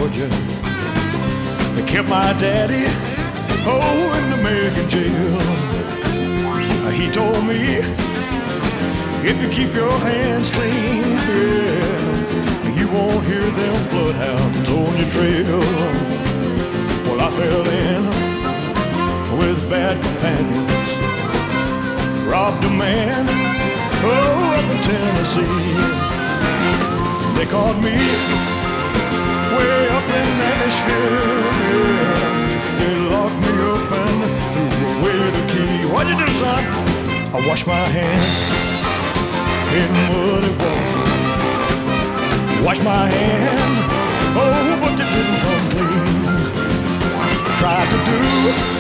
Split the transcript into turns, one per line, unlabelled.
Georgia. They kept my daddy, in the American jail. He told me, if you keep your hands clean, yeah, you won't hear them bloodhounds on your trail. Well, I fell in with bad companions, robbed a man, up in Tennessee. They caught me way up in Nashville, yeah. They locked me up and threw away the key. What'd you do, son? I washed my hands in muddy water. Washed my hand, but it didn't come clean. Tried to do